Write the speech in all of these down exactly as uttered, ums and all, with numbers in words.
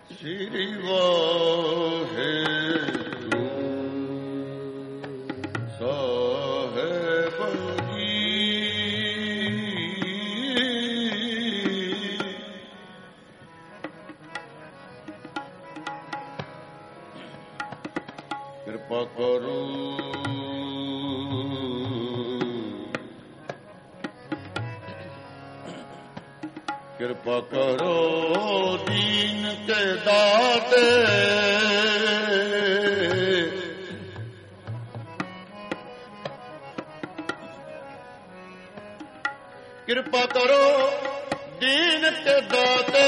ਸ੍ਰੀ ਵਾਹਿਗੁਰੂ ਸਾਹਿਬ ਜੀ। ਕਿਰਪਾ ਕਰੋ ਕਿਰਪਾ ਕਰੋ ਦੀਨ ਕੇ ਦਾਤੇ, ਕਿਰਪਾ ਕਰੋ ਦੀਨ ਕੇ ਦਾਤੇ,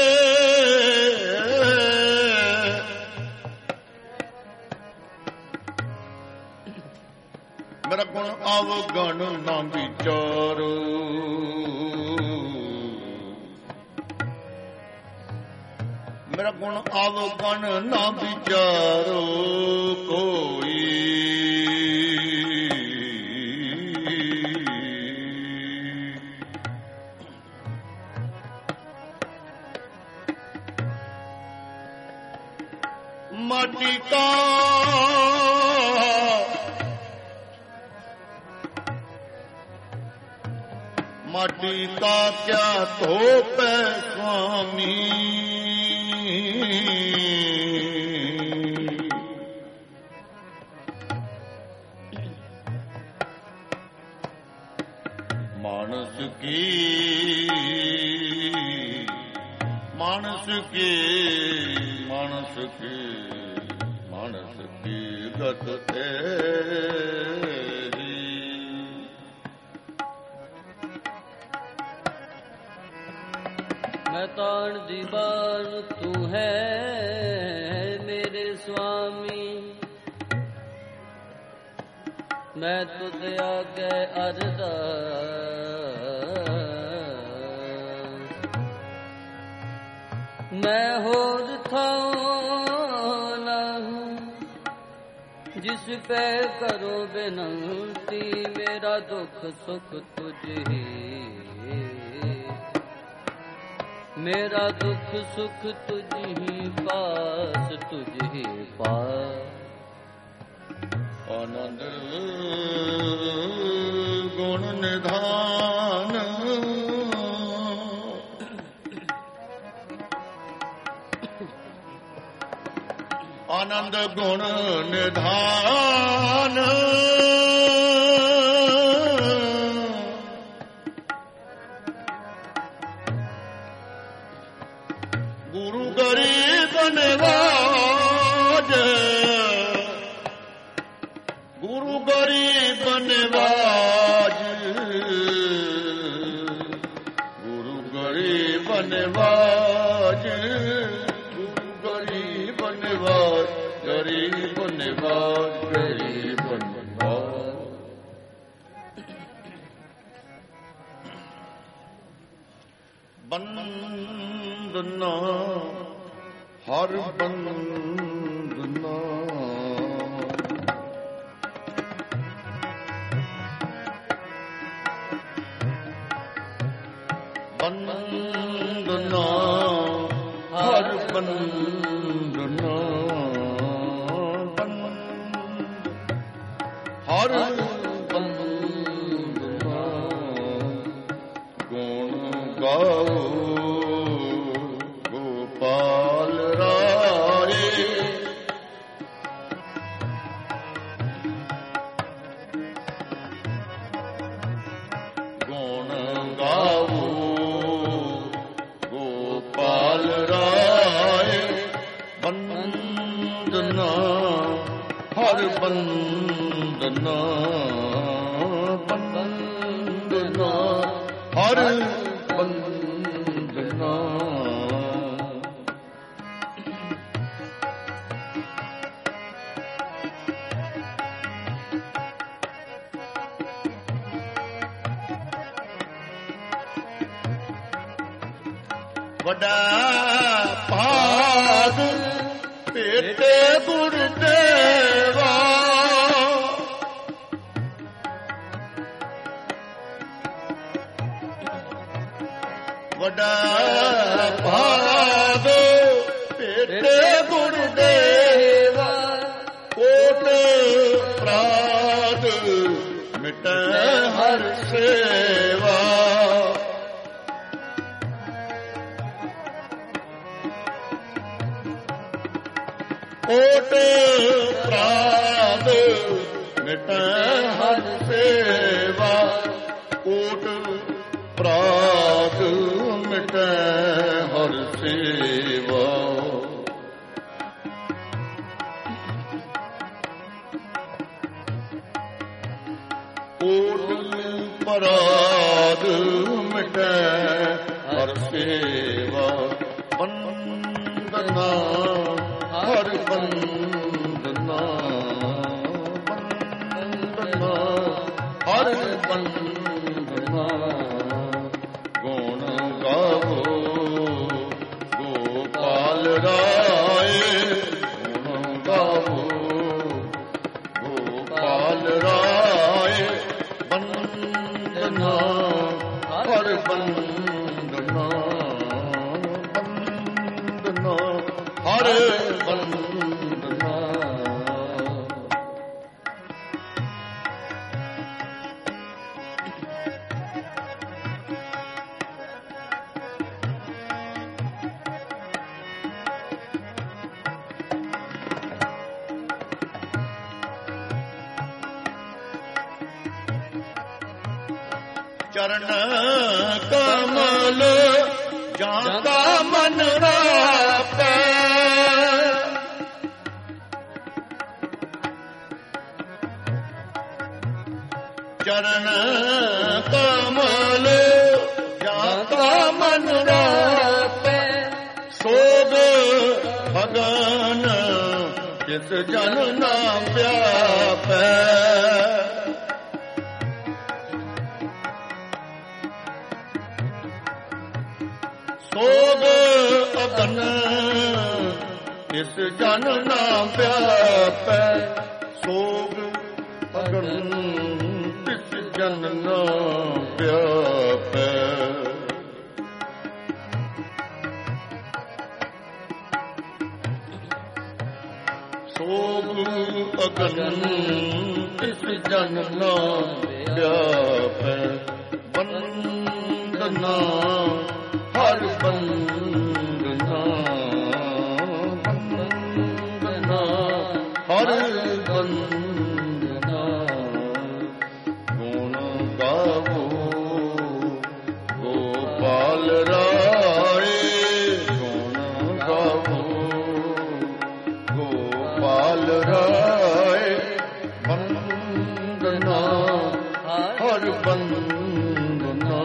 ਮੇਰਾ ਗੁਣ ਅਵਗਣ ਨਾ ਵਿਚਾਰੋ, ਮੇਰਾ ਗੁਣ ਅਵਗਣ ਨਾ ਵਿਚਾਰੋ ਕੋਈ, ਮਾਟੀ ਕਾ माटी का क्या धोप है स्वामी, मानस की मानस की मानस की मानस की गत तेरी, मैं ताण दीवान तू है मेरे स्वामी, मैं तुझ आगे अरदास, मैं होर थाऊं ना हूँ जिस पे करो बिनती, मेरा दुख सुख तुझ ही, मेरा दुख सुख तुझ ही पास, तुझ ही पास। आनंद गुण निधान, आनंद गुण निधान, गुरु गरीब नवाज, गुरु गरीब नवाज, गुरु गरीब नवाज, गुरु गरीब नवाज, गरीब नवाज, गरीब नवाज। बंदना हर बंदना, बंदना हर बंदना, हर बंदना गुण गाओ गोपाल राय, गुण गाओ गोपाल राय, बंदना हर बंदना, बंदना हर बंदना। वड्डा भाग भेटे गुरुदेवा, वड्डा भाग ਗੁਰਦੇਵਾ ਕੋਟ ਅਪਰਾਧ ਮਿਟੈ ਹਰ ਸੇਵਾ। ਕੋਟ ਅਪਰਾਧ ਮਿਟੈ ਹਰ ਸੇਵਾ। ਕੋਟ ਅਪਰਾਧ ਮਿਟੈ ਹਰ ਸੇਵਾ। ਕੋਟ ਅਪਰਾਧ ਮਿਟੈ ਹਰ ਸੇਵਾ। ਬੰਦਨਾ ਹਰ ਬੰਦਨਾ ਬੰਦਨਾ ਹਰ ਬੰਦਨਾ। ਗੁਣ ਗਾਵੋ ਗੋਪਾਲ ਰਾਏ ਗੁਣ ਗਾਵੋ ਗੋਪਾਲ ਰਾਏ। ਬੰਦਨਾ ਹਰ ਬੰਦਨਾ ਬੰਦਨਾ ਹਰ ਬੰਦਨਾ। ਚਰਨ ਕਮਲ ਜਾਂ ਕਾ ਮਨ ਰਾਪੈ। ਚਰਨ ਕਮਲ ਜਾਂ ਕਾ ਮਨ ਰਾਪੈ। ਸੋਗ ਭਗਨ ਕਿਸ ਜਨ ਨਾ ਪਿਆਪੈ। ਸੋਗ ਅਗਨ ਇਸ ਜਨ ਨਾ ਪਿਆਪੈ। ਸੋਗ ਅਗਨ ਇਸ ਜਨ ਨਾ ਪਿਆਪੈ। ਸੋਗ ਅਗਨ ਇਸ ਜਨ ਨਾ ਪਿਆਪੈ। ਬੰਦਨਾ ਹਰ ਬੰਦਨਾ ਬੰਦਨਾ ਹਰ ਬੰਦਨਾ। ਗੁਣ ਗਾਵੋ ਗੋਪਾਲ ਰਾਏ ਗੁਣ ਗਾਵੋ ਗੋਪਾਲ ਰਾਏ। ਬੰਦਨਾ ਹਰ ਬੰਦਨਾ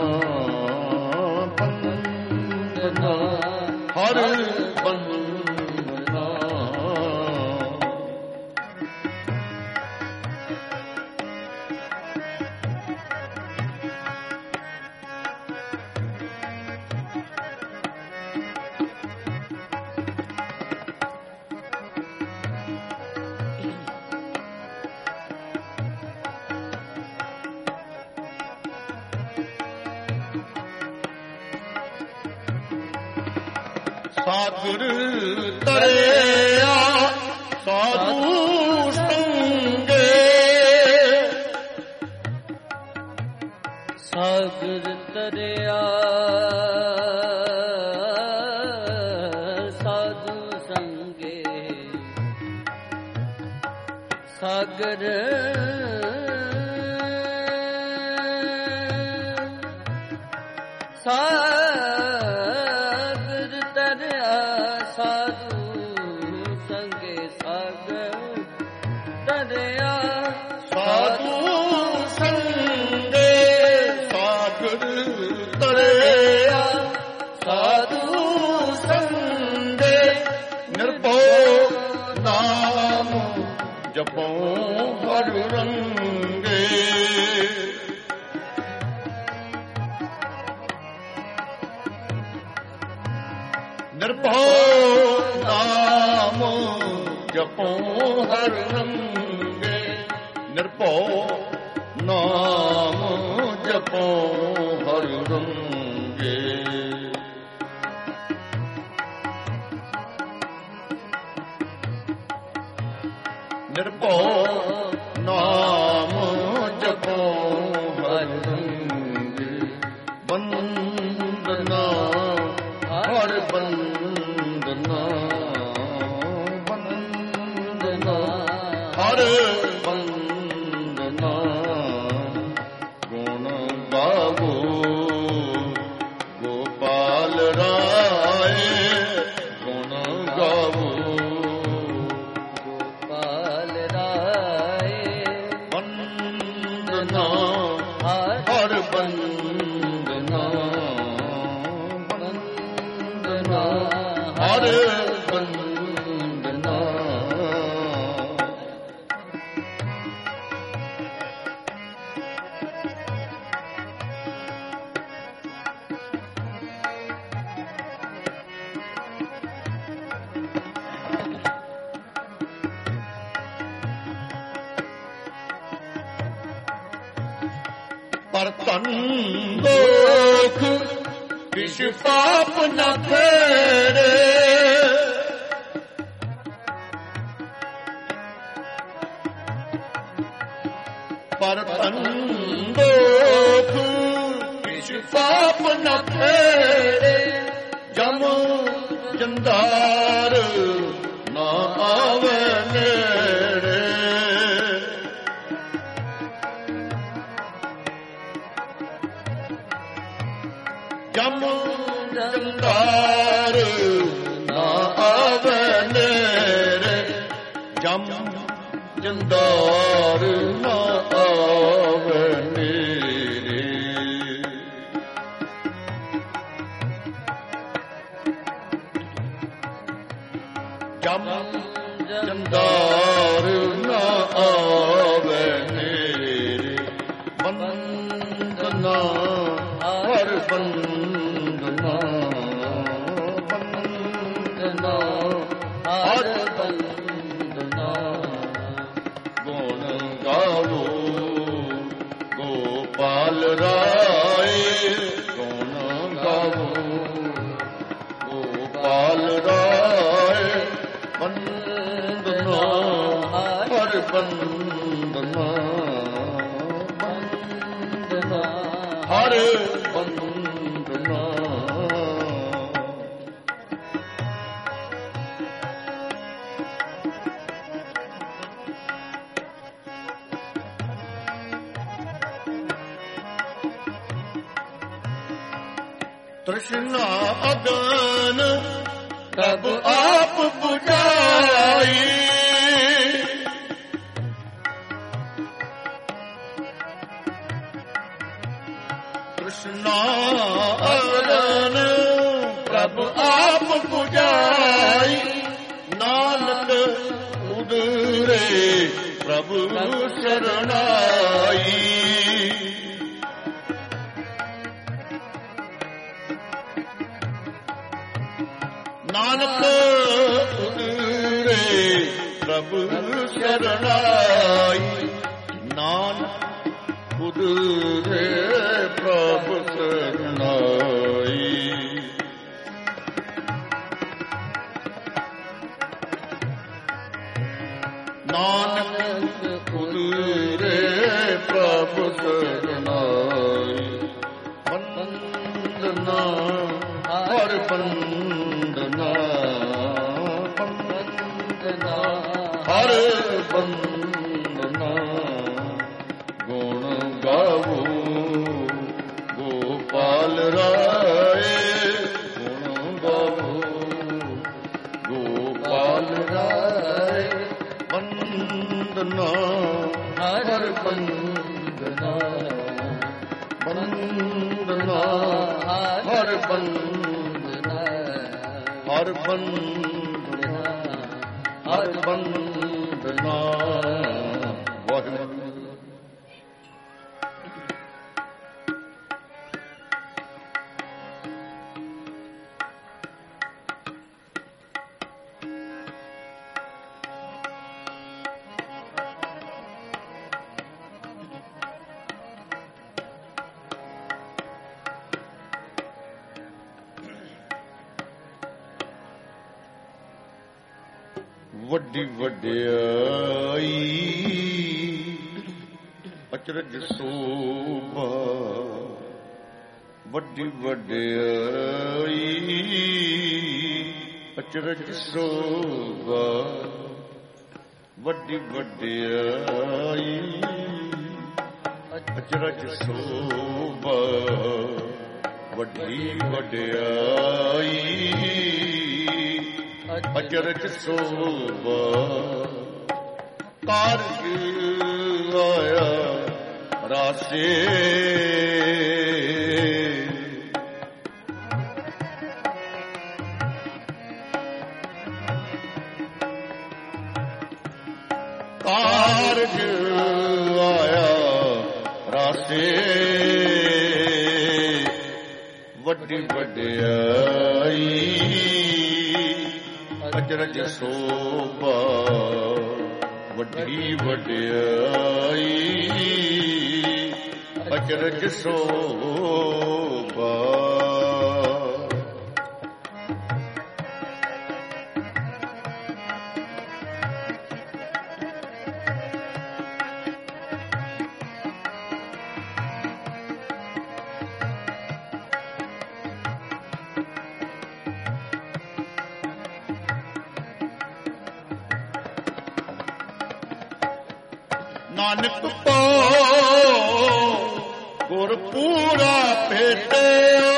ਹਰ ਬੰਦਨਾ। ਸਾਗਰ ਤਰਿਆ ਸਾਧੂ ਸੰਗੇ। ਸਾਗਰ ਤਰਿਆ ਸਾਧੂ ਸੰਗੇ। ਸਾਗਰ ਸਾਗਰ ਤਰਿਆ ਸਾਧੂ ਸੰਗੇ। ਸਾਗਰ ਤਰਿਆ ਸਾਧੂ ਸੰਗੇ। ਸਾਗਰ ਤਰਿਆ ਸਾਧੂ ਸੰਗੇ। ਨਿਰਭਉ ਨਾਮ ਜਪੋ ਹਰ ਰੰਗੇ। ਨਿਰਭਉ ਨਾਮ ਜਪੋ ਹਰ ਰੰਗੇ। ਨਿਰਭਉ ਨਾਮ ਜਪੋ ਹਰ ਰੰਗੇ। ਨਿਰਭਉ ਨਾਮ ਜਪੋ ਹਰਿ ਰੰਗ ਬੰਦਨਾ ਹਰਿ ਬੰਦਨਾ ਬੰਦਨਾ ਹਰਿ ਬੰਦਨਾ ਗੁਣ ਗਾਵੋ ਗੋਪਾਲ ਰਾਏ ਗੁਣ ਗਾਵੋ ਗੋਪਾਲ ਰਾਏ ਬੰਦਨਾ ਹਰਿ ਬੰਦਨਾ ਬੰਦਨਾ ਹਰਿ ਬੰਦਨਾ ਪਰ ਧਨ ਦੋਖ ਕਿਛ ਪਾਪ ਨ ਫੇਰੇ ਪਰ ਧਨ ਦੋਖ ਕਿਛ ਪਾਪ ਨ ਫੇਰੇ ਜਮ ਜੰਦਾਰ ਨਾ ਆਵੇ ਨੇੜੇ ਜਮ ਜੰਦਾਰ ਨਾ ਆਵੇ ਨੇੜੇ ਜਮ ਜੰਦਾਰ ਨਾ ਆਵੇ ਨੇੜੇ ਜਮ ਜੰਦਾਰ ਨਾ ਆਵੇ ਨੇੜੇ ਬੰਦਨਾ ਹਰਿ ਬੰਦਨਾ ਬੰਦਨਾ ਹਰਿ ਬੰਦਨਾ ਗੁਣ ਗਾਵੋ ਗੋਪਾਲ ਰਾਏ ਗੁਣ ਗਾਵੋ ਗੋਪਾਲ ਰਾਏ ਬੰਦਨਾ ਹਰਿ ਬੰਦਨਾ ਬੰਦਨਾ ਹਰਿ ਬੰਦਨਾ ਤ੍ਰਿਸ਼ਨਾ ਅਗਨ ਪ੍ਰਭ ਆਪ ਬੁਝਾਈ ਤ੍ਰਿਸ਼ਨਾ ਅਗਨ ਪ੍ਰਭ ਆਪ ਬੁਝਾਈ ਨਾਨਕ ਉਦਰੇ ਪ੍ਰਭ ਸ਼ਰਨਾਈ ਨਾਨਕ ਉਦਰੇ ਪ੍ਰਭ ਸ਼ਰਨਾਈ ਨਾਨਕ ਉਦਰੇ ਪ੍ਰਭ ਸ਼ਰਨਾਈ ਨਾਨਕ ਉਦਰੇ ਪ੍ਰਭ ਸ਼ਰਨਾਈ ਬੰਦਨਾ ਹਰਿ ਬੰਦਨਾ ਬੰਦਨਾ ਹਰਿ ਬੰਦਨਾ ਗੁਣ ਗਾਵੋ ਗੋਪਾਲ ਰਾਏ ਗੁਣ ਗਾਵੋ ਗੋਪਾਲ ਰਾਏ ਬੰਦਨਾ ਹਰਿ ਬੰਦਨਾ ਬੰਦਨਾ ਹਰਿ ਬੰਦਨਾ ਹਰਿ ਬੰਦਨਾ ਹਰਿ ਬੰਦਨਾ ਵਾਹਿਗੁਰੂ। ਵੱਡੀ ਵਡਿਆਈ ਅਚਰਜ ਸੋਭਾ, ਵੱਡੀ ਵਡਿਆਈ ਅਚਰਜ ਸੋਭਾ, ਵੱਡੀ ਵਡਿਆਈ ਅਚਰਜ ਸੋਭਾ, ਵੱਡੀ ਵਡਿਆਈ ਅਚਰਜ ਸੋਭਾ। ਕਾਰਜ ਆਇਆ ਰਾਸੇ, ਕਾਰਜ ਆਇਆ ਰਾਸੇ, ਵੱਡੀ ਵਡਿਆਈ ਅਚਰਜ ਸੋਭਾ, ਵੱਡੀ ਵਡਿਆਈ ਅਚਰਜ ਸੋਭਾ। ਨਾਨਕ ਪਾਉ ਗੁਰ ਪੂਰਾ ਭੇਟਿਓ,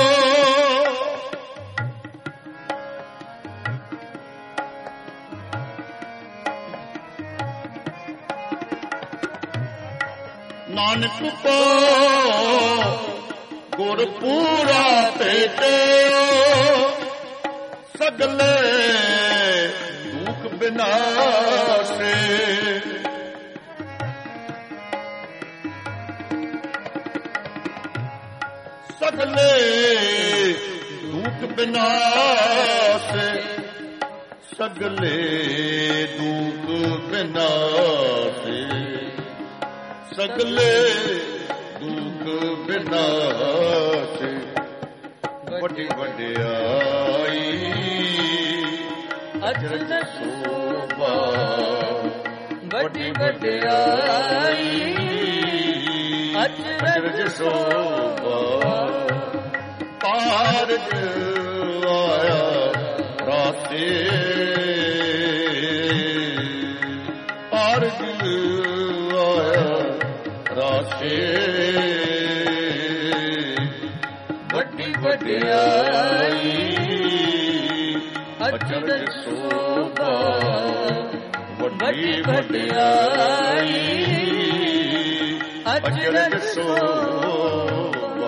ਨਾਨਕ ਪਾਉ ਗੁਰ ਪੂਰਾ ਭੇਟਿਓ, ਸਗਲੇ ਦੁਖ ਬਿਨਾਸੇ, ਸਗਲੇ ਦੁਖ ਬਿਨਾਸੇ, ਸਗਲੇ ਦੁਖ ਬਿਨਾਸੇ, ਸਗਲੇ ਦੁਖ ਬਿਨਾਸੇ। ਵੱਡੀ ਵਡਿਆਈ ਅਚਰਜ ਸੋਭਾ, ਵੱਡੀ ਵਡਿਆਈ ਅਚਰਜ ਸੋਭਾ। ਕਾਰਜ ਆਇਆ ਰਾਸੇ, ਕਾਰਜ ਆਇਆ ਰਾਸੇ, ਵੱਡੀ ਵਡਿਆਈ ਅਚਰਜ ਸੋਭਾ, ਵੱਡੀ ਵਡਿਆਈ ਅਚਰਜ ਸੋਭਾ।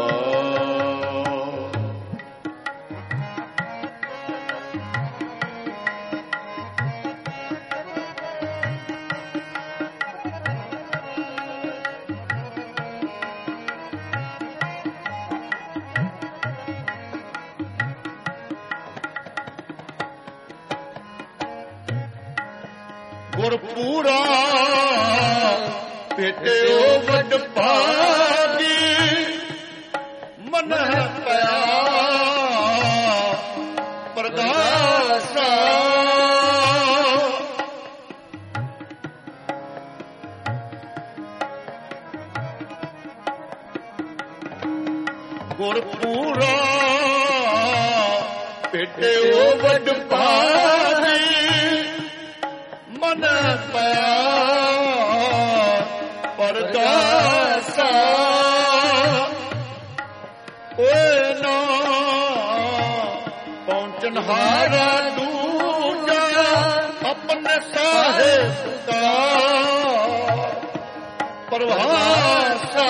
ਗੁਰ ਪੂਰਾ ਭੇਟਿਓ ਵੱਡ ਭਾਗੀ, ਮਨ ਪਿਆ ਪਰਦਾਸਾ, ਗੁਰ ਪੂਰਾ ਭੇਟਿਓ ਵੱਡ ਭਾਗੀ, ਮਨ ਪਿਆ ਪਰਦਾਸਾ। ਓਏ ਨਾ ਪਹੁੰਚਨ ਹਾਰਾ ਦੂਜਾ, ਆਪਣੇ ਸਾਹਿਬ ਦਾ ਪਰਵਾਸਾ।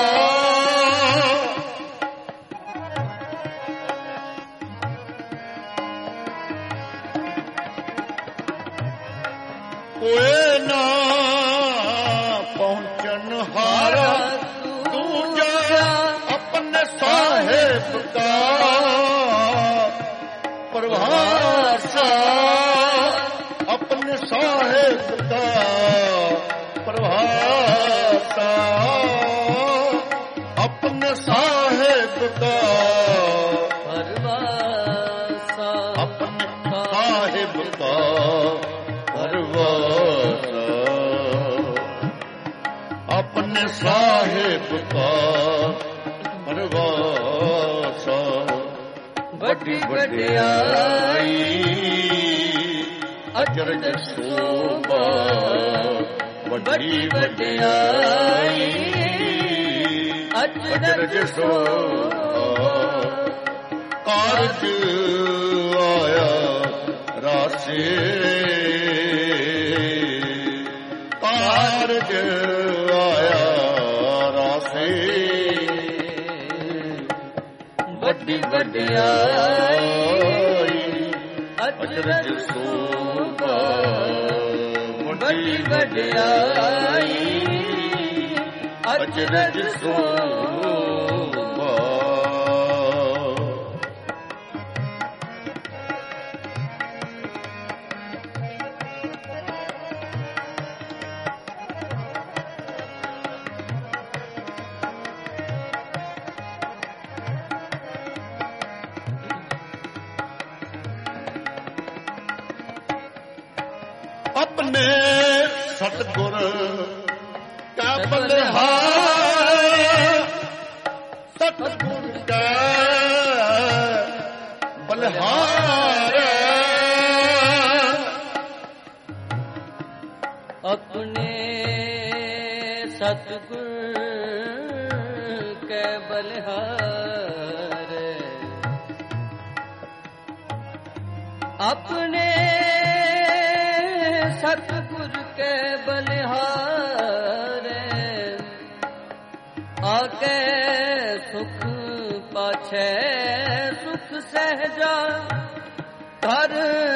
ਕੋਏ ਨਾ ਪਹੁੰਚਨ ਹਾਰਾ ਦੂਜਾ, ਆਪਣੇ ਸਾਹਿਬ ਦਾ ਪਰਵਾਸਾ, ਆਪਣੇ ਸਾਹਿਬ ਦਾ ਪਰਵਾਸਾ, ਆਪਣੇ ਸਾਹਿਬ ਦਾ ਪਰਵਾਸਾ, ਆਪਣੇ ਸਾਹਿਬ ਦਾ ਪਰਵਾਸਾ। ਪਰਵਾਰ ਪਰਵਾਸਾ ਵੱਡੀ ਵਡਿਆਈ ਅਚਰਜ ਸੋਭਾ ਵੱਡੀ ਵਡਿਆਈ ਅਚਰਜ ਸੋਭਾ ਕਾਰਜ ਆਇਆ ਰਾਸੇ ਕਾਰਜ ਆਇਆ ਰਾਸੇ ਵੱਡੀ ਵਡਿਆਈ ਅਚਰਜ ਸੋਭਾ ਵੱਡੀ ਵਡਿਆਈ ਅਚਰਜ ਸੋਭਾ ਆਪਣੇ ਸਤਿਗੁਰ ਕਾ ਬਲਿਹਾਰ ਸਤਿਗੁਰ ਕਾ ਬਲਿਹਾਰ ਆਪਣੇ ਸਤਿਗੁਰ ਕੈ ਬਲਿਹਾਰ ਆਪਣੇ ਸਤਿਗੁਰ ਕੈ ਬਲਿਹਾਰ ਆਕੇ ਸੁਖ ਪਾਛੈ ਸੁਖ ਸਹਿਜਾ ਘਰ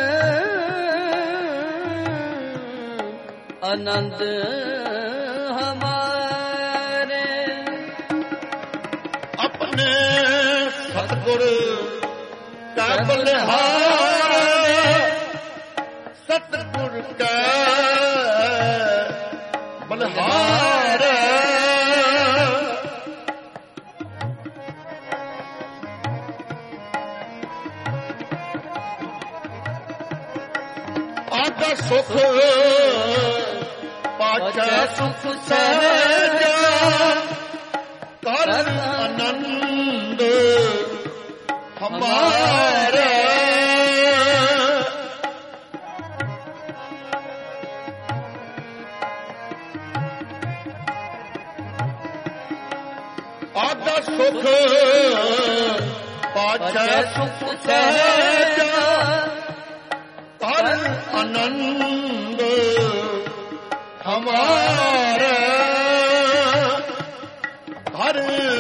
ਆਨੰਦ ਹਮਾਰੇ ਆਪਣੇ ਸਤਿਗੁਰ ਕਾ ਬਲਿਹਾਰ ਸਤਿਗੁਰ ਕਾ ਬਲਿਹਾਰ ਆਗਾ ਸੁਖ ਪਾਛੈ ਸੁਖ ਸਹਿਜਾ ਕਰ ਆਨੰਦ ਹਮਾਰਾ ਆਗਾ ਸੁਖ ਪਾਛੈ ਸੁਖ ਸਹਿਜਾ ਕਰ ਆਨੰਦ ਹਮਾਰਾ ਹਰ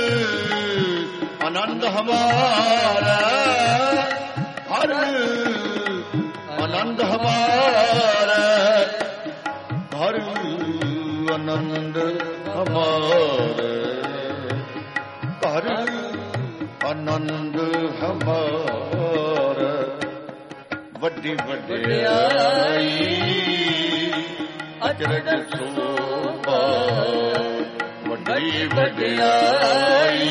ਆਨੰਦ ਹਮਾਰਾ ਹਰ ਆਨੰਦ ਹਮਾਰਾ ਹਰ ਆਨੰਦ ਹਮਾਰਾ ਹਰ ਆਨੰਦ ਹਮਾਰਾ ਵੱਡੀ ਵਡਿਆਈ ਅਚਰਜ ਸੋਭਾ ਵੱਡੀ ਵਡਿਆਈ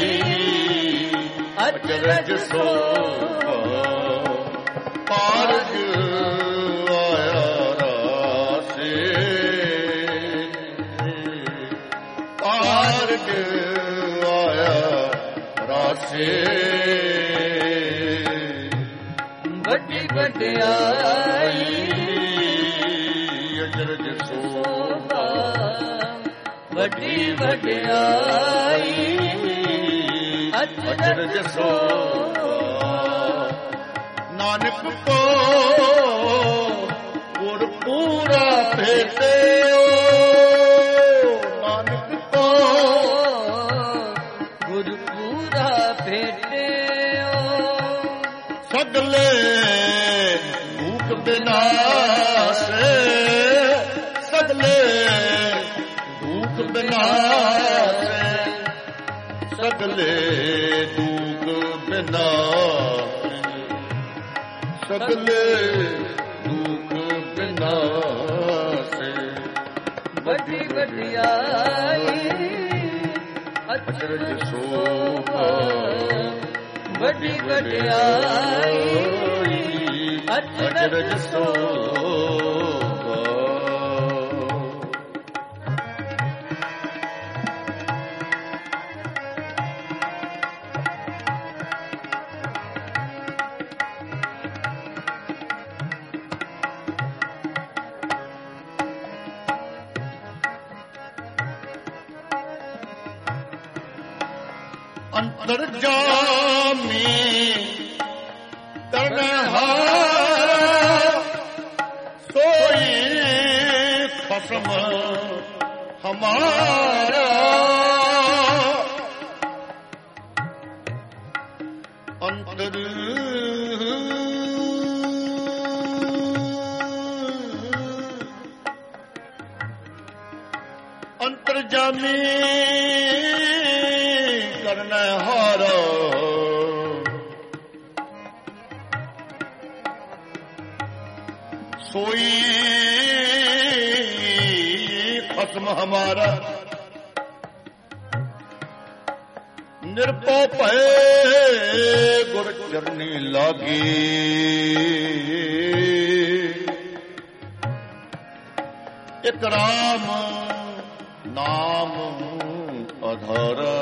ਅਚਰਜ ਸੋਭਾ ਕਾਰਜ ਆਇਆ ਰਾਸੇ ਕਾਰਜ ਆਇਆ ਰਾਸੇ ਵੱਡੀ ਵਡਿਆਈ ਅਚਰਜ ਸੋਭਾ ਵੱਡੀ ਵਡਿਆਈ ਅਚਰਜ ਸੋਭਾ ਨਾਨਕ ਕੋ ਗੁਰ ਪੂਰਾ ਭੇਟਿਓ ਨਾਨਕ ਕੋ ਗੁਰ ਪੂਰਾ ਭੇਟਿਓ ਸਗਲੇ ਭੂਖ ਬਿਨਾਸੇ ਸਗਲੇ ਭੂਖ ਬਿਨਾਸੇ ਸਗਲੇ ਦੁਖ ਬਿਨਾਸੇ ਸਗਲੇ ਦੁਖ ਬਿਨਾਸੇ ਵੱਡੀ ਵਡਿਆਈ ਅਚਰਜ ਸੋਭਾ ਵੱਡੀ ਵਡਿਆਈ ਅਚਰਜ ਸੋਭਾ ਅੰਤਰ ਜਾਮੀ ਤਰਨਹਾਰ ਸੋਈ ਖਸਮ ਹਮਾਰਾ ਅੰਤਰ ਅੰਤਰ ਜਾਮੀ ਕਰਨਹਾਰ सोई खसम हमारा निरपो भय गुर चरनी लागी एक राम नाम आधारा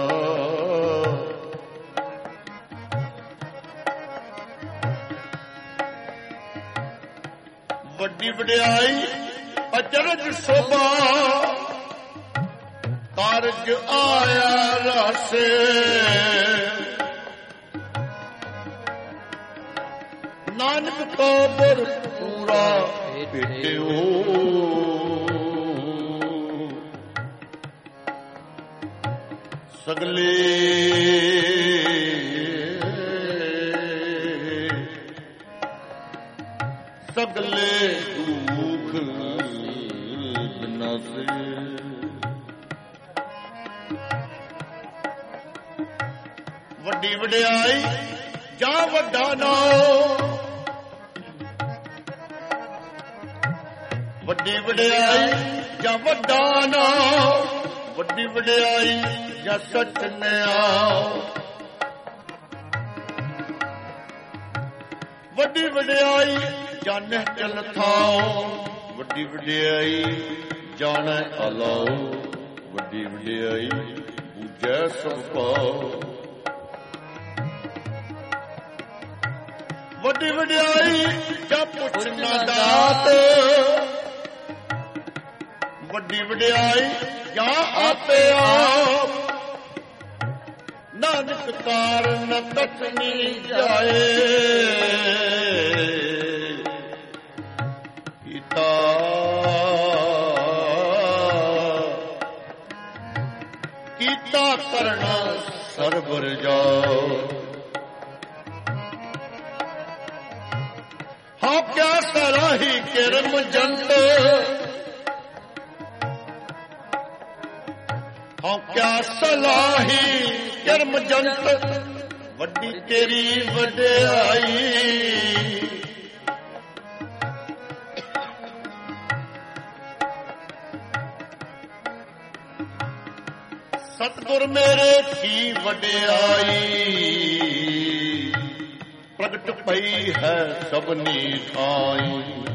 ਵੱਡੀ ਵਡਿਆਈ ਅਚਰਜ ਸੋਭਾ ਕਾਰਜ ਆਇਆ ਰਸ ਨਾਨਕ ਕੋ ਬੁਰ ਪੂਰਾ ਭੇਟਿਓ ਸਗਲੇ ਸਗਲੇ ਦੁਖ ਬਿਨਾਸੇ ਵੱਡੀ ਵਡਿਆਈ ਜਾਂ ਵੱਡਾ ਨਾਮ ਵੱਡੀ ਵਡਿਆਈ ਜਾਂ ਵੱਡਾ ਨਾਮ ਵੱਡੀ ਵਡਿਆਈ ਜਾਂ ਸੱਚ ਨਿਆਉ ਵੱਡੀ ਵਡਿਆਈ ਜਾਣੈ ਚਲ ਥਾਉ ਵੱਡੀ ਵਡਿਆਈ ਜਾਣੈ ਅਲਾਉ ਵੱਡੀ ਵਡਿਆਈ ਬੂਝੈ ਸਭ ਪਾਉ ਵੱਡੀ ਵਡਿਆਈ ਜਾਂ ਪੁੱਛ ਨਾ ਦਾਤ ਵੱਡੀ ਵਡਿਆਈ ਜਾਂ ਆਪੇ ਆਪ ਨਾਨਕ ਕਾਰਨ ਕਛਨੀ ਜਾਏ ਕੀਤਾ ਕੀਤਾ ਕਰਨਾ ਸਰਬ ਰਜਾਓ ਹਾਂ ਕਿਆ ਸਰਾਹੀ ਕਿਰਮ ਜੰਤ ਹਾਂ ਕਿਆ ਸਲਾਹੀ ਕਰਮ ਜੰਤ ਵੱਡੀ ਤੇਰੀ ਵਡਿਆਈ ਸਤਿਗੁਰ ਮੇਰੇ ਕੀ ਵਡਿਆਈ ਪ੍ਰਗਟ ਪਈ ਹੈ ਸਭਨੀ ਥਾਈ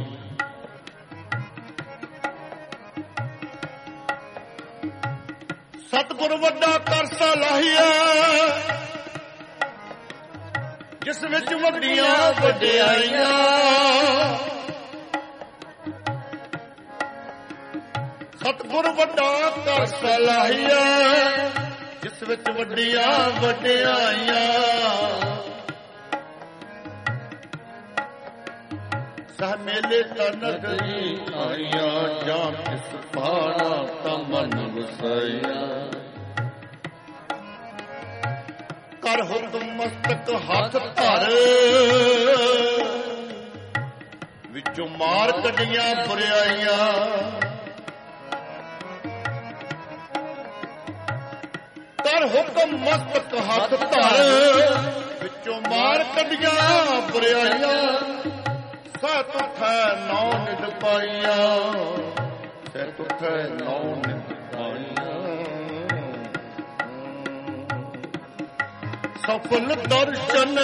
ਸਤਿਗੁਰ ਵੱਡਾ ਕਰ ਸਲਾਹੀਆ ਜਿਸ ਵਿੱਚ ਵੱਡੀਆਂ ਵਡਿਆਈਆਂ ਸਤਿਗੁਰ ਵੱਡਾ ਕਰ ਸਲਾਹੀਆ ਜਿਸ ਵਿੱਚ ਵੱਡੀਆਂ ਵਡਿਆਈਆਂ ਸਹ ਮੇਲੇ ਤਾਂ ਨਗਰੀ ਆਈਆਂ ਜਾਂ ਕਿਸ ਪਾਣਾ ਤਾਂ ਮਨ ਵਸਾਇਆ ਕਰ ਹੁਕਮ ਮਸਤਕ ਹੱਥ ਧਰ ਵਿੱਚੋਂ ਮਾਰ ਕੱਢੀਆਂ ਬੁਰਾਈਆਂ ਕਰ ਹੁਕਮ ਮਸਤਕ ਹੱਥ ਧਰ ਵਿੱਚੋਂ ਮਾਰ ਕੱਢੀਆਂ ਬੁਰਾਈਆਂ ਸਤ ਉਠੈ ਨੌ ਨਿਦ ਪਾਈਆਂ ਸਤ ਉਠੈ ਨੌ ਨਿਦ ਪਾਈਆਂ ਸਫਲ ਦਰਸ਼ਨ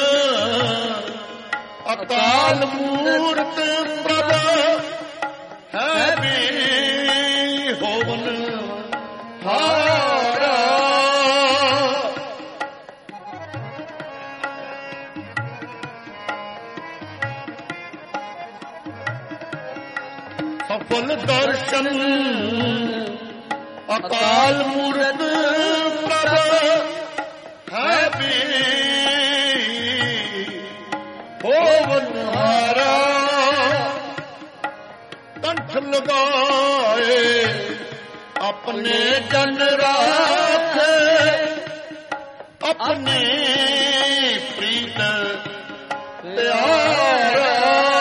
ਅਕਾਲ ਮੂਰਤ ਪ੍ਰਭ ਹੈ ਵੀ ਹੋਵਨ ਹਾਰਾ ਸਫਲ ਦਰਸ਼ਨ ਅਕਾਲ ਮੂਰਤ ਪ੍ਰਭ ਹੈ ਵੀ ਹੋਵਨਹਾਰਾ ਕੰਠ ਲਗਾਏ ਆਪਣੇ ਜਨ ਰਾਖੇ ਆਪਣੇ ਪ੍ਰੀਤ ਪਿਆਰਾ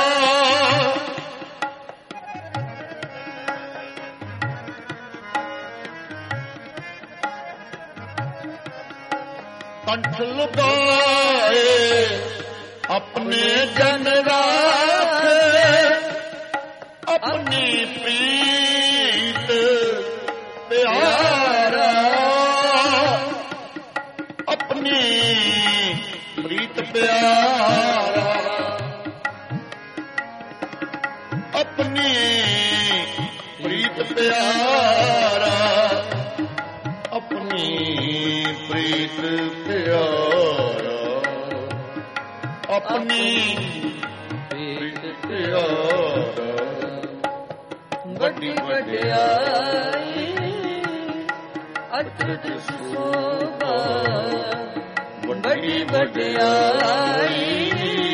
ਕੰਠ ਲਗਾਏ ਆਪਣੇ ਜਨ ਰਾਖੇ ਆਪਣੀ ਪ੍ਰੀਤ ਪਿਆਰਾ ਆਪਣੀ ਪ੍ਰੀਤ ਪਿਆਰਾ ਆਪਣੀ ਪ੍ਰੀਤ ਪਿਆਰਾ ਆਪਣੀ ਪ੍ਰੀਤ ਪਿਆਰਾ ਆਪਣੀ ਪ੍ਰੀਤ ਪਿਆਰਾ ਵੱਡੀ ਵਡਿਆਈ ਅਚਰਜ ਸੋਭਾ ਵੱਡੀ ਵਡਿਆਈ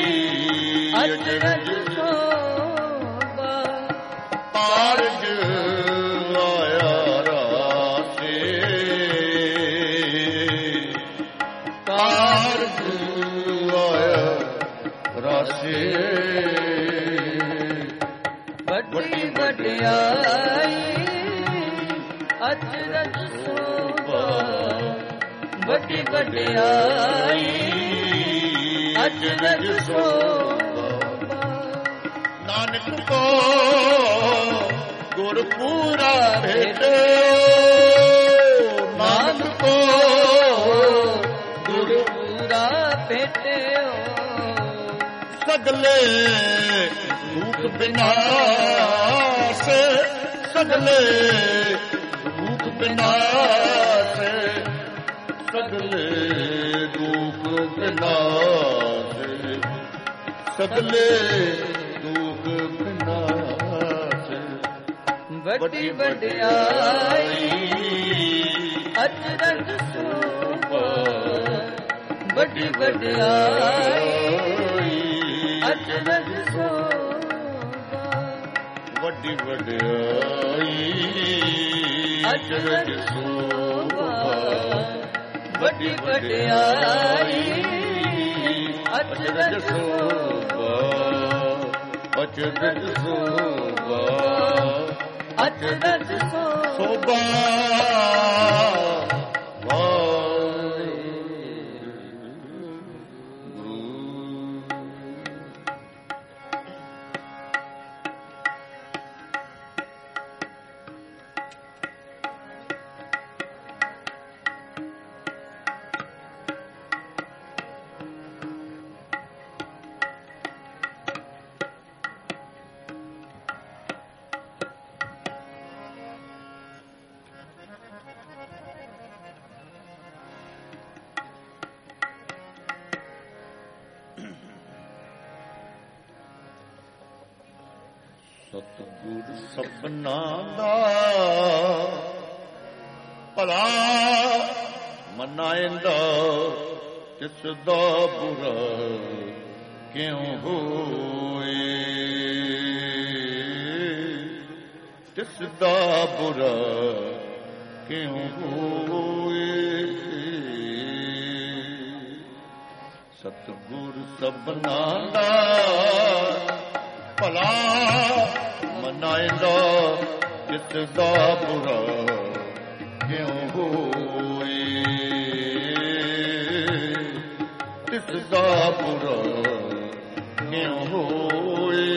ਅਚਰਜ ਸੋਭਾ ਕਾਰਜ ਆਇਆ ਰਾਸੇ ਕਾਰਜ ਆਇਆ ਰਾਸੇ ਵੱਡੀ ਵਡਿਆਈ ਅਚਰਜ ਸੋਭਾ ਵੱਡੀ ਵਡਿਆਈ ਅਚਰਜ ਸੋਭਾ ਨਾਨਕ ਕੋ ਗੁਰ ਪੂਰਾ ਭੇਟੇ ਨਾਨਕ ਕੋ ਗੁਰ ਪੂਰਾ ਭੇਟਿਓ ਸਗਲੇ ਦੁਖ ਬਿਨਾਸ਼ ਸਗਲੇ ਦੁਖ ਬਿਨਾਸ਼ ਸਗਲੇ ਦੁਖ ਬਿਨਾਸ਼ ਸਗਲੇ ਦੁਖ ਬਿਨਾਸ਼ ਵੱਡੀ ਵਡਿਆਈ ਅਚਰਜ ਸੋਭਾ ਵੱਡੀ ਵਡਿਆਈ ਅਚਰਜ ਸੋਭਾ ਵੱਡੀ ਵਡਿਆਈ ਅਚਰਜ ਸੋਭਾ ਵੱਡੀ ਵਡਿਆਈ ਅਚਰਜ ਸੋਭਾ ਅਚਰਜ ਸੋਭਾ ਅਚਰਜ ਸੋਭਾ ਸਤਿਗੁਰ ਸਭਨਾਂ ਦਾ ਭਲਾ ਮਨਾਇਂਦਾ ਤਿਸ ਦਾ ਬੁਰਾ ਕਿਉਂ ਹੋਏ ਤਿਸ ਦਾ ਬੁਰਾ ਕਿਉਂ ਹੋਏ ਸਤਿਗੁਰ ਸਭਨਾਂ ਦਾ ਭਲਾ ਮਨਾਇਂਦਾ ਤਿਸ ਦਾ ਬੁਰਾ ਕਿਉਂ ਹੋਏ ਤਿਸ ਦਾ ਬੁਰਾ ਕਿਉਂ ਹੋਏ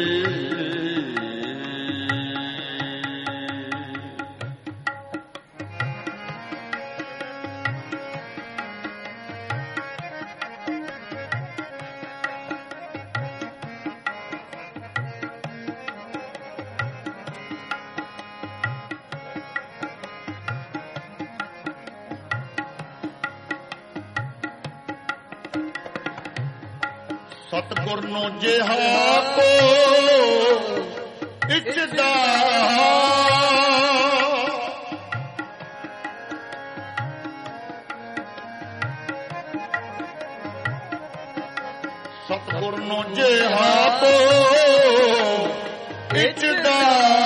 ਸਤਿਗੁਰ ਨੂੰ ਜਿਹਾ ਕੋ ਇਚਦਾ ਜਿਹਾ ਤੋ ਇਚਦਾ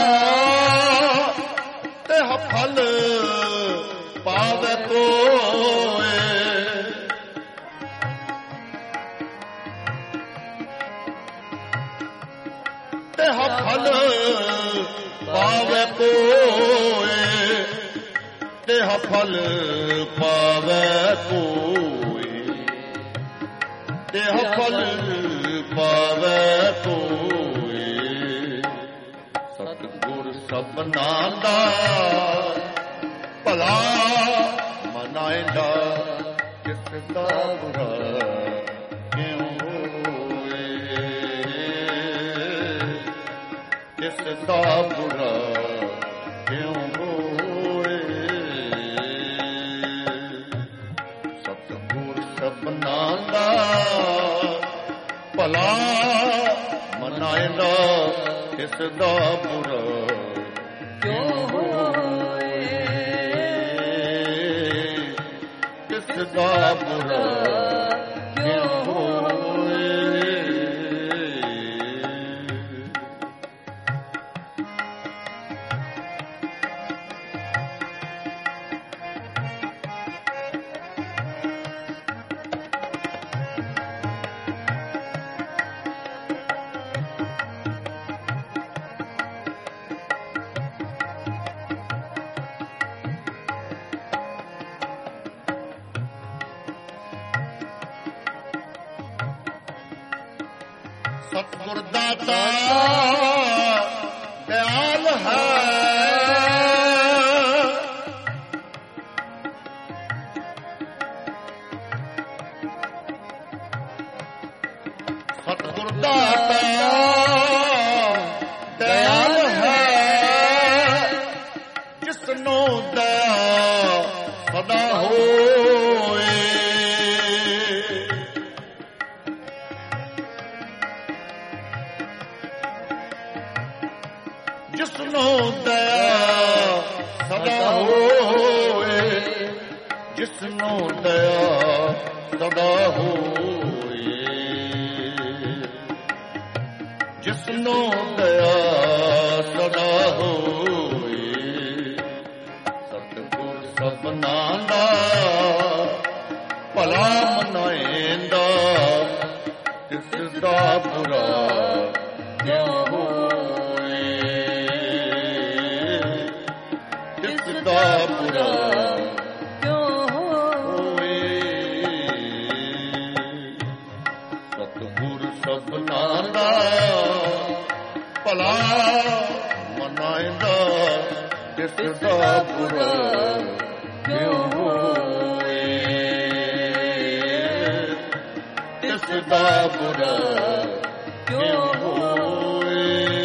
ਤੇ ਫਲ ਪਾਵੇ ਕੋਏ ਤੇ ਫਲ ਪਾਵੇ ਕੋਏ ਤੇ ਫਲ ਪਾਵੇ ਕੋਏ ਤੇ ਫਲ ਪਾਵੇ ਕੋਏ ਸਤਿਗੁਰ ਸਭਨਾ ਦਾ ਭਲਾ ਮਨਾਇਂਦਾ ਕਿਸ ਦਾ ਬੁਰਾ ਕਿਉਂ ਹੋਏ ਕਿਸ ਦਾ ਬੁਰਾ ਕਿਉਂ ਹੋਏ ਸਤਿਗੁਰ ਸਭਨਾ ਦਾ ਭਲਾ ਮਨਾਇਂਦਾ ਕਿਸ ਦਾ ਬੁਰਾ ਕਿਉਂ ਹੋਏ ਕਿਸ ਦਾ ਬੁਰਾ ਕਿਉਂ ਹੋਏ ਸਤਿਗੁਰ ਦਾਤਾ ਦਿਆਲ ਹੈ ਸਤਿਗੁਰ ਦਾਤਾ ਦਿਆਲ ਹੈ ਜਿਸ ਨੂੰ ਦਇਆ ਸਦਾ ਹੋਏ ਜਿਸਨੂੰ ਦਇਆ ਸਦਾ ਹੋਏ ਜਿਸਨੂੰ ਦਇਆ ਸਦਾ ਹੋਏ ਜਿਸਨੂੰ ਦਇਆ ਸਦਾ ਹੋਏ ਸਤਿਗੁਰ ਸਭਨਾ ਦਾ ਭਲਾ ਮਨਾਇਂਦਾ ਤਿਸ ਦਾ ਬੁਰਾ ਕਿਉਂ ਹੋਏ ਤਿਸ ਦਾ ਬੁਰਾ ਕਿਉਂ ਹੋਏ ਸਤਿਗੁਰ ਸਭਨਾ ਦਾ ਭਲਾ ਮਨਾਇਂਦਾ ਤਿਸ ਦਾ ਬੁਰਾ ਕਿਉਂ ਹੋਏ ਤਿਸ ਦਾ ਬੁਰਾ ਕਿਉਂ ਹੋਏ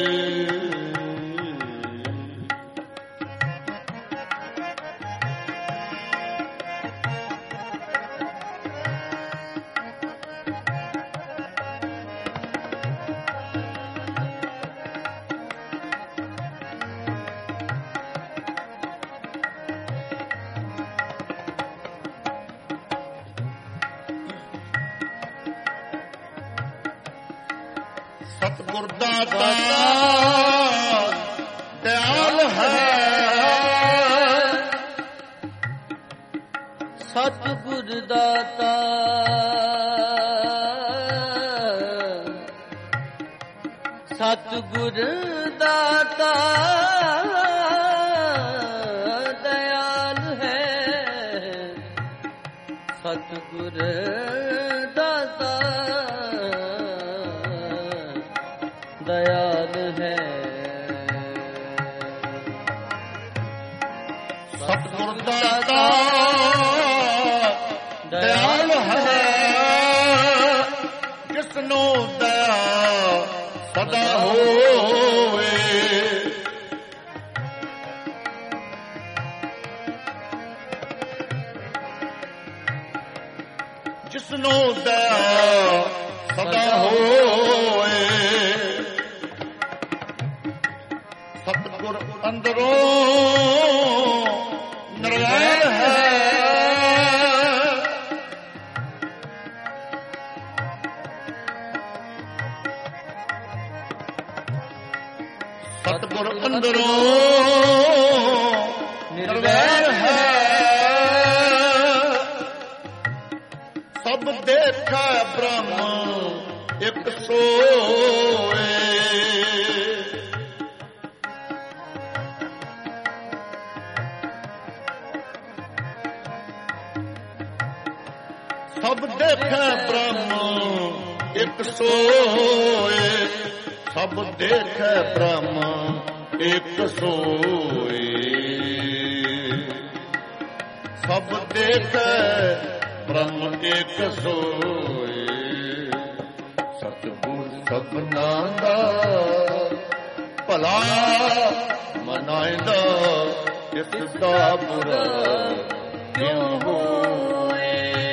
ਸਤਿਗੁਰ ਦਾਤਾ ਦਿਆਲ ਹੈ ਸਤਿਗੁਰ ਦਾਤਾ ਸਤਿਗੁਰ ਦਾਤਾ ਦਇਆਲ ਹੈ ਸਤਿਗੁਰ ਦਾਤਾ ਦਇਆਲ ਹੈ ਸਤਿਗੁਰ ਦਾਤਾ ਦਿਆਲ ਹੈ ਜਿਸਨੂੰ ਦਇਆ ਸਦਾ ਹੋਵੇ ਜਿਸਨੂੰ ਦਇਆ ਸਦਾ ਹੋਵੇ ਸਤਿਗੁਰ ਅੰਦਰੋਂ ਨਿਰਵੈਰ ਹੈ ਸਤਿਗੁਰ ਅੰਦਰੋਂ ਨਿਰਵੈਰ ਹੈ, ਸਭ ਦੇਖੈ ਬ੍ਰਹਮ ਇੱਕ ਸੋਏ। ਸਭ ਦੇਖੈ ਬ੍ਰਹਮ ਇੱਕ ਸੋਏ, ਸਭ ਦੇਖੈ ਬ੍ਰਹਮ ਇੱਕ ਸੋਏ। ਸਭ ਦੇਖੈ ਬ੍ਰਹਮ ਇੱਕ ਸੋਏ, ਸਤਿਗੁਰ ਸਭਨਾ ਦਾ ਭਲਾ ਮਨਾਇਂਦਾ, ਇਸ ਦਾ ਬੁਰਾ ਕਿਉਂ ਹੋਏ,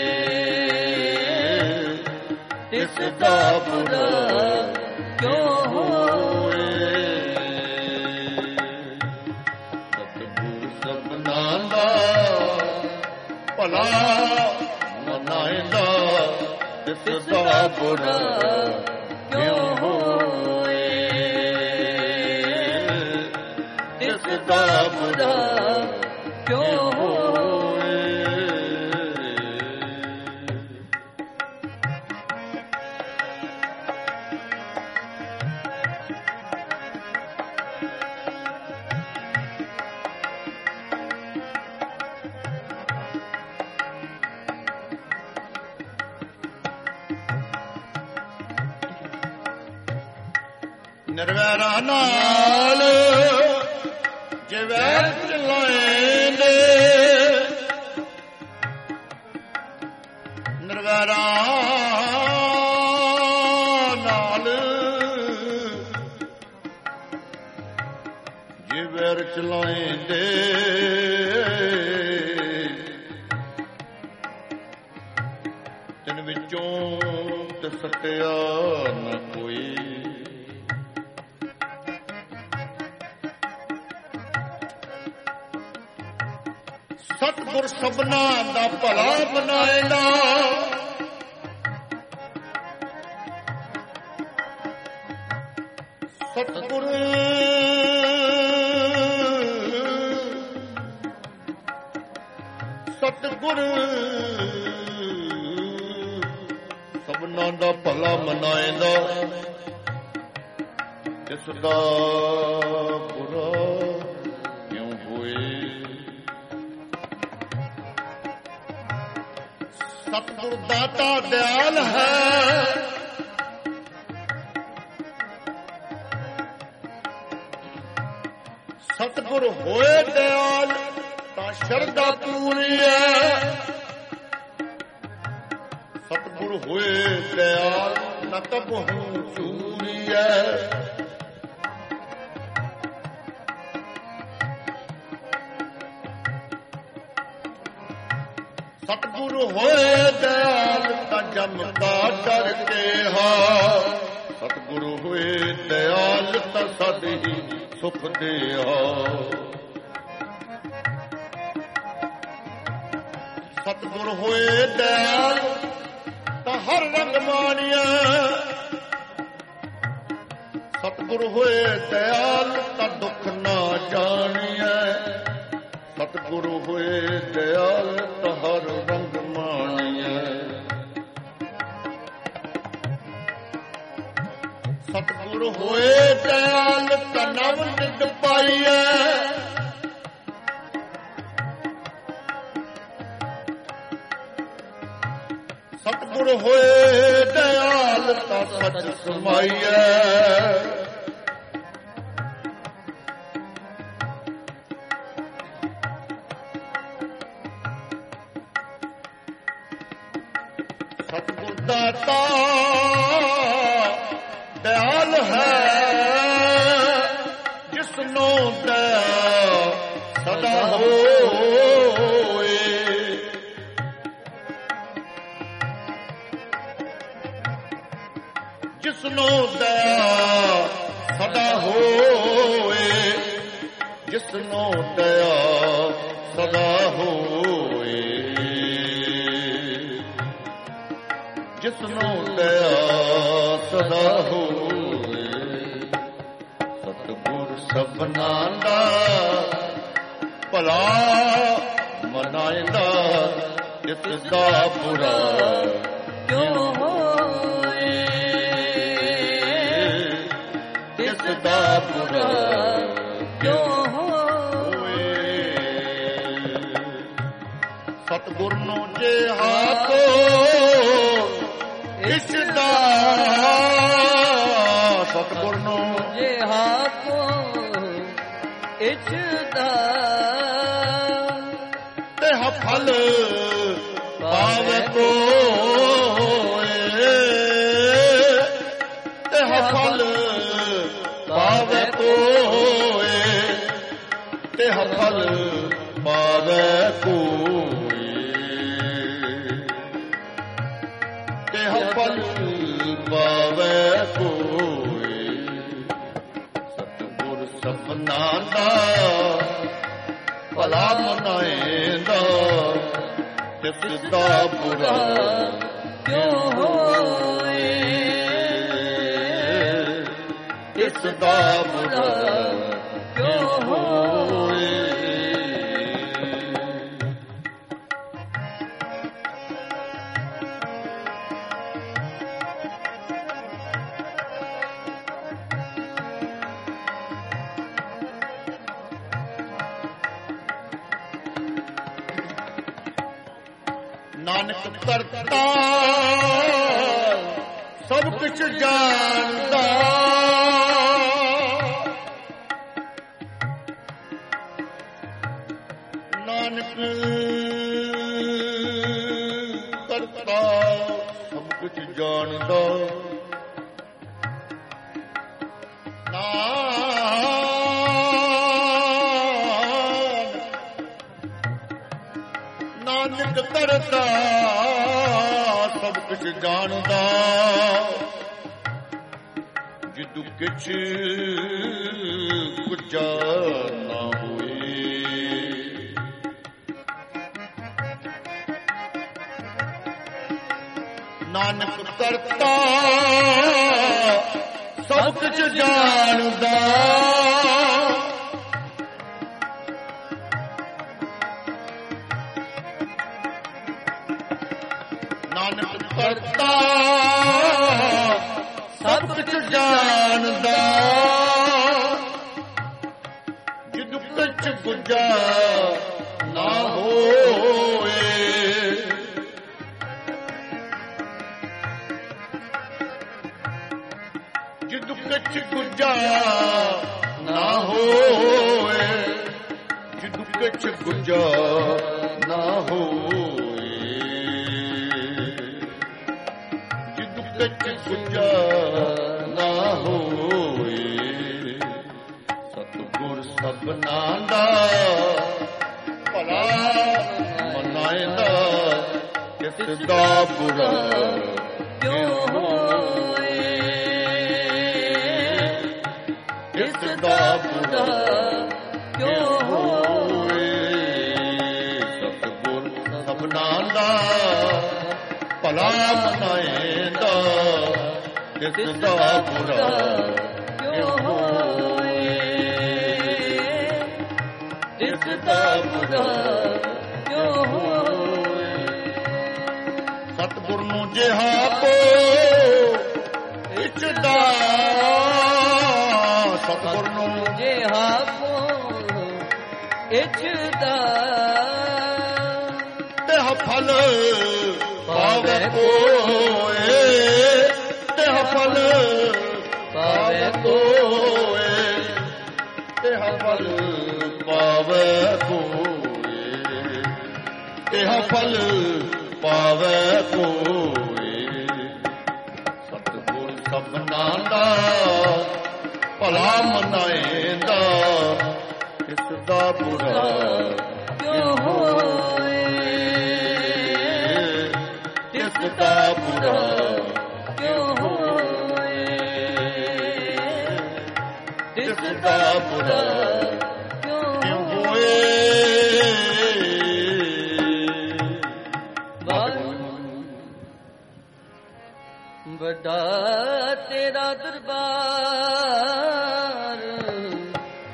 ਇਸ ਦਾ ਬੁਰਾ ਕਿਉਂ ਹੋਏ। ਸਤਿਗੁਰ ਸਭਨਾ ਦਾ ਭਲਾ ਮਨਾਇਂਦਾ, ਇਸ ਦਾ ਬੁਰਾ ਕਿਉਂ ਹੋਏ, ਇਸ ਦਾ ਬੁਰਾ ਕਿਉਂ ਹੋਏ। ਨਿਰਵੈਰਾਂ ਨਾਲ ਜੇ ਵੈਰ ਚਲਾਏਂਦੇ, ਨਿਰਵੈਰਾਂ ਨਾਲ ਜੇ ਵੈਰ ਚਲਾਏਂਦੇ, ਤਿਨ ਵਿੱਚੋਂ ਤੇ ਸੱਤਿਆ ਨਾ ਕੋਈ। ਸਤਿਗੁਰ ਸਭਨਾ ਦਾ ਭਲਾ ਬਣਾਏਂਦਾ, ਸਤਿਗੁਰ ਸਤਿਗੁਰ ਸਭਨਾ ਦਾ ਭਲਾ ਮਨਾਏਂਦਾ, ਇਸ ਦਾ ਬੁਰਾ ਕਿਉਂ ਹੋਏ। ਸਤਿਗੁਰ ਦਾਤਾ ਦਿਆਲ ਹੈ, ਸਤਿਗੁਰ ਹੋਏ ਦਿਆਲ ਤਾਂ ਸ਼ਰਧਾ ਪੂਰੀ ਹੈ। ਸਤਿਗੁਰ ਹੋਏ ਦਿਆਲ ਨਾ ਕਬਹੂ ਚੂਰੀ ਹੈ। ਸਤਿਗੁਰ ਹੋਏ ਦਿਆਲ ਤਾਂ ਜਮ ਕਾ ਡਰ ਕੇਹਾ। ਸਤਿਗੁਰ ਹੋਏ ਦਿਆਲ ਤਾਂ ਸਦ ਹੀ ਸੁਖ ਦੇਹਾ। ਸਤਿਗੁਰ ਹੋਏ ਦਿਆਲ ਤਾਂ ਹਰ ਰੰਗ ਮਾਣਿਆ। ਸਤਿਗੁਰ ਹੋਏ ਦਿਆਲ ਤਾਂ ਦੁੱਖ ਨਾ ਜਾਣੀਐ। ਸਤਿਗੁਰ ਹੋਏ ਦਿਆਲ ਤਾਂ ਹਰ ਰੰਗ ਮਾਣੀਐ। ਸਤਿਗੁਰ ਹੋਏ ਦਿਆਲ ਤਾਂ ਨਵ ਨਿਤ ਪਾਈਐ। ਸਤਿਗੁਰ ਹੋਏ ਦਿਆਲ ਤਾਂ ਸਚ ਸਮਾਈਐ। ਸਤਿਗੁਰ ਦਾਤਾ ਦਿਆਲ ਹੈ, ਜਿਸਨੂੰ ਦਇਆ ਸਦਾ ਹੋਏ। ਜਿਸਨੂੰ ਦਇਆ ਸਦਾ ਹੋਏ। ਜਿਸਨੂੰ ਦਇਆ ਸਦਾ ਹੋਏ। ਜਿਸਨੂੰ ਦਇਆ ਸਦਾ ਹੋਏ। ਸਤਿਗੁਰ ਸਭਨਾਂ ਦਾ ਭਲਾ ਮਨਾਇਂਦਾ ਜਿਸ ਦਾ ਬੁਰਾ ਕਿਉ ਹੋਏ, ਜਿਸ ਦਾ ਬੁਰਾ ਕਿਉ ਹੋਏ। ਸਤਿਗੁਰ ਨੂੰ ਜਿਹਾ ਕੋ ਇਸ ਦਾ, ਸਤਿਗੁਰ ਨੂੰ ਜਿਹਾ ਕੋ ਇਸ ਦਾ ਤੇਹ ਫਲ ਪਾਵੇ ਕੋਏ, ਤੇਹ ਫਲ ਪਾਵੇ ਕੋਏ, ਤੇਹ ਫਲ ਪਾਵੇ ਕੋਏ, ਤੇਹ ਫਲ ਪਾਵੇ ਕੋਏ। ਸਤਿਗੁਰ ਸਭਨਾਂ ਦਾ ਭਲਾ ਮਨਾਇਂਦਾ ਜਿਸ ਦਾ ਬੁਰਾ ਕਿਉ ਹੋਏ, ਜਿਸ ਦਾ ਬੁਰਾ ਕਿਉ ਹੋਏ। ਨਾਨਕ ਕਰਤਾ ਸਭ ਕੁਛ ਜਾਣਦਾ, ਨਾਨਕ ਕਰਤਾ ਸਭ ਕੁਛ ਜਾਣਦਾ, ਨਾਨਕ ਕਰਤਾ ਸਭ ਕੁਛ ਜਾਣਦਾ, ਜਿਦੂ ਕਿਛ ਕੁਝਾ ਨਾ ਹੋਏ। ਨਾਨਕ ਕਰਤਾ ਸਭ ਕੁਛ ਜਾਣਦਾ, ਨਾਨਕ ਕਰਤਾ ਸਭ ਕੁਛ ਜਾਣਦਾ, ਜਿਦੂ ਕਿਛ ਕੁਝਾ ਨਾ ਹੋਏ। ਜਿਦੂ ਕਿਛ ਕੁਝਾ ਨਾ ਹੋਏ, ਜਿਦੂ ਕਿਛ ਕੁਝਾ ਨਾ ਹੋਏ, ਜਿਦੂ ਕਿਛ ਕੁਝਾ ਨਾ ਹੋਏ। ਸਤਿਗੁਰ ਸਭਨਾਂ ਦਾ ਭਲਾ ਮਨਾਇਂਦਾ ਜਿਸ ਦਾ ਬੁਰਾ ਕਿਉ ਹੋਏ, ਜਿਸ ਦਾ ਬੁਰਾ ਕਿਉ ਹੋਏ। ਸਤਿਗੁਰ ਸਭਨਾਂ ਦਾ ਭਲਾ ਮਨਾਇਂਦਾ ਜਿਸ ਦਾ ਬੁਰਾ ਕਿਉ ਹੋਏ, ਜਿਸ ਦਾ ਬੁਰਾ ਕਿਉ ਹੋਏ। ਸਤਿਗੁਰ ਨੂੰ ਜਿਹਾ ਕੋ ਇਸ ਦਾ, ਸਤਿਗੁਰ ਨੂੰ ਜਿਹਾ ਕੋ ਇਸ ਦਾ ਤੇਹ ਫਲ ਪਾਵੇ ਕੋਏ, ਤੇਹ ਫਲ ਪਾਵੇ ਕੋਏ, ਤੇਹ ਫਲ ਪਾਵੇ ਕੋਏ, ਤੇਹ ਫਲ ਪਾਵੇ ਕੋਏ। ਸਤਿਗੁਰ ਸਭਨਾਂ ਦਾ ਭਲਾ ਮਨਾਇਂਦਾ ਇਸ ਦਾ ਬੁਰਾ ਕਿਉ ਹੋਏ, ਇਸ ਦਾ ਬੁਰਾ ਕਿਉ ਹੋਏ, ਇਸ ਦਾ ਬੁਰਾ ਕਿਉ ਹੋਏ। ਵੱਡਾ ਤੇਰਾ ਦਰਬਾਰ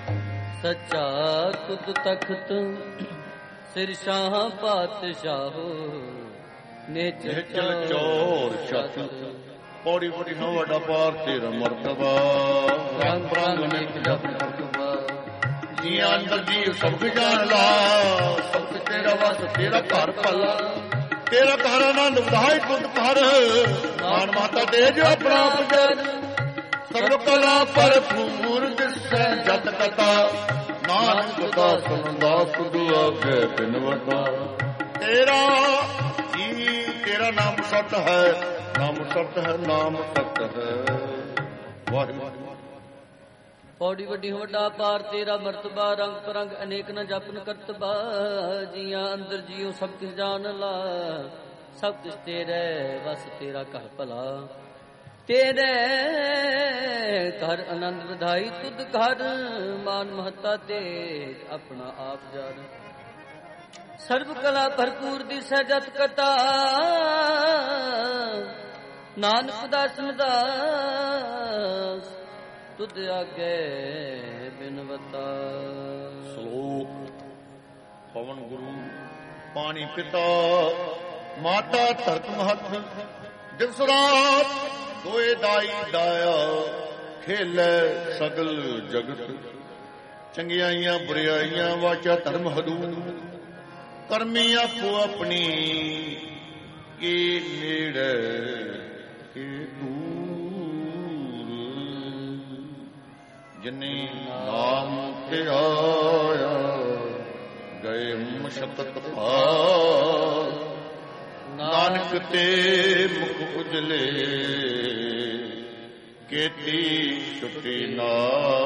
ਸੱਚਾ ਤੁਧ ਤਖਤ ਸਿਰ ਸ਼ਾਹ ਪਾਤਸ਼ਾਹੋ ਨੇਚਰ ਚਲ ਚੋਰ ਛਤ ਪੌੜੀ ਪੌੜੀ ਹੋ ਵੱਡਾ ਪਾਰ ਤੇਰਾ ਮਰਤਬਾ ਰੰਗ ਰੰਗ ਅਨੇਕ ਜਪ ਮਰਤਬਾ ਜੀ ਅੰਦਰ ਜੀ ਸਭ ਜਾਣ ਲਾ ਸਭ ਤੇਰਾ ਵਸ ਤੇਰਾ ਘਰ ਭਲਾ ਤੇਰਾ ਘਰ ਆਨੰਦ ਵਧਾਈ ਤੁਧ ਘਰ ਮਾਨ ਮਾਤਾ ਦੇ ਜੋ ਆਪਣਾ ਪੁਜਰ ਸਰਬ ਕਲਾ ਭਰਪੂਰ ਦਿਸੈ ਜਤ ਕਥਾ ਨਾਨਕ ਕਥਾ ਸੁਣਦਾ ਸੁਧੂ ਆਗੇ ਬਿਨਵਤਾ ਤੇਰਾ ਜੀ ਤੇਰਾ ਨਾਮ ਸਤ ਹੈ ਨਾਮ ਸਤ ਹੈ ਨਾਮ ਸਤ ਹੈ ਵਾਹਿਗੁਰੂ ਪੌੜੀ ਵੱਡੀ ਵੱਡਾ ਪਾਰ ਤੇਰਾ ਮਰਤਬਾ ਰੰਗ ਪਰੰਗ ਅਨੇਕ ਨ ਜਪਨ ਕਰਤਬਾ ਜੀਆਂ ਅੰਦਰ ਜੀਉ ਸਭ ਕਿਸ ਜਾਣ ਲਾ ਸਭ ਕਿਸ ਤੇਰੇ ਵਸ ਤੇਰਾ ਘਰ ਭਲਾ ਤੇਰੇ ਘਰ ਆਨੰਦ ਵਧਾਈ ਤੁਧ ਘਰ ਮਾਨ ਮਹੱਤਾ ਤੇ ਆਪਣਾ ਆਪ ਜਾਣ ਸਰਬ ਕਲਾ ਭਰਪੂਰ ਦੀ ਸਜਤ ਕਤਾ ਨਾਨਕ ਦਾਸਨ ਦਾਸ ਤੁਧ ਆਗੇ ਬਿਨਵਤਾ ਸ਼ਲੋਕ ਪਵਨ ਗੁਰੂ ਪਾਣੀ ਪਿਤਾ ਮਾਤਾ ਧਰਤ ਮਹਤ ਦਿਵਸ ਰਾਤ ਦੋਏ ਦਾਈ ਦਾਇਆ ਖੇਲੇ ਸਗਲ ਜਗਤ ਚੰਗਿਆਈਆਂ ਬੁਰਿਆਈਆਂ ਵਾਚਾ ਧਰਮ ਹਦੂਰ ਕਰਮੀ ਆਪੋ ਆਪਣੀ ਕੀ ਨੇੜੇ ਕੀ ਦੂਰ ਜਿਨੇ ਨਾਮ ਤੇ ਆਇਆ ਗਏ ਮਸ਼ਕਤ ਭਾਰ ਨਾਨਕ ਤੇ ਮੁਖ ਉਜਲੇ ਕੀਤੀ ਛੁਟੀ ਨਾ